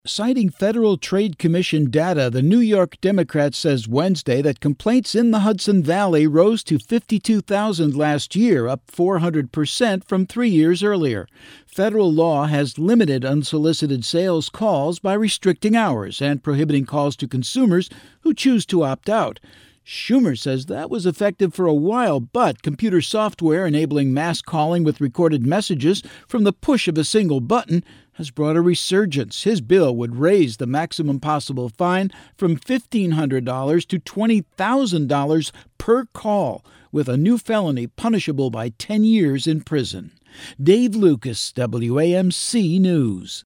Citing Federal Trade Commission data, the New York Democrat says Wednesday that complaints in the Hudson Valley rose to 52,000 last year, up 400% from 3 years earlier. Federal law has limited unsolicited sales calls by restricting hours and prohibiting calls to consumers who choose to opt out. Schumer says that was effective for a while, but computer software enabling mass calling with recorded messages from the push of a single button has brought a resurgence. His bill would raise the maximum possible fine from $1,500 to $20,000 per call, with a new felony punishable by 10 years in prison. Dave Lucas, WAMC News.